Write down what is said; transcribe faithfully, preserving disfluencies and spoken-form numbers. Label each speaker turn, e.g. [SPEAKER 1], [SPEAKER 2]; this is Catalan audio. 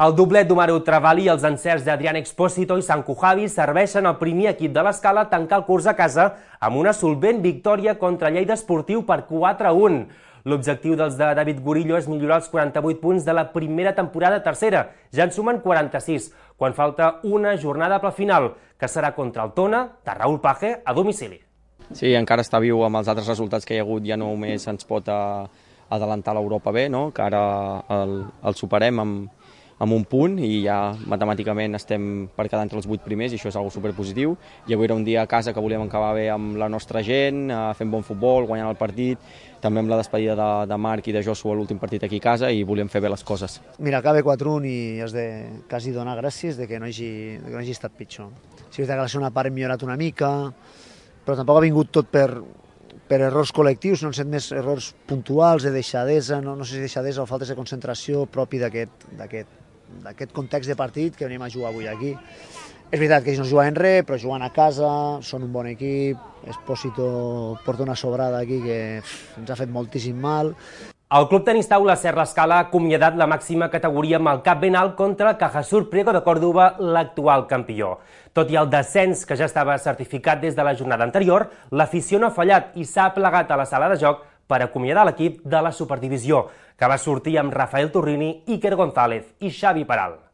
[SPEAKER 1] El doblet d'Omar Travali i els encerts d'Adrián Expósito i Sanku Javi serveixen al primer equip de l'Escala a tancar el curs a casa amb una solvent victòria contra Lleida Esportiu per quatre a un. L'objectiu dels de David Gurillo és millorar els quaranta-vuit punts de la primera temporada a tercera. Ja en sumen quaranta-sis, quan falta una jornada per al final, que serà contra el Tona, de Raúl Page, a domicili.
[SPEAKER 2] Sí, encara està viu amb els altres resultats que hi ha hagut, ja només ens pot adelantar l'Europa B, no? Que ara el, el superem amb, amb un punt i ja matemàticament estem per quedar entre els vuit primers i això és una cosa superpositiu. I avui era un dia a casa que volíem acabar bé amb la nostra gent, fent bon futbol, guanyant el partit, també amb la despedida de, de Marc i de Joshua l'últim partit aquí a casa i volíem fer bé les coses.
[SPEAKER 3] Mira, acaba quatre a un i has de quasi donar gràcies de que no hagi, de que no hagi estat pitjor. Sí que la segona part hem millorat una mica, però tampoc ha vingut tot per, per errors col·lectius, no han estat més errors puntuals, de deixadesa, no, no sé si deixadesa o faltes de concentració propi d'aquest d'aquest context de partit que venim a jugar avui aquí. És veritat que ells no juguen res, però juguen a casa, són un bon equip, Expósito porta una sobrada aquí que pff, ens ha fet moltíssim mal.
[SPEAKER 1] El Club Tenis Taula Serra Escala ha acomiadat la màxima categoria amb el cap ben alt contra el Cajasur Priego de Córdoba, l'actual campió. Tot i el descens que ja estava certificat des de la jornada anterior, l'afició no ha fallat i s'ha plegat a la sala de joc per acomiadar l'equip de la Superdivisió, que va sortir amb Rafael Turrini, Iker González i Xavi Peral.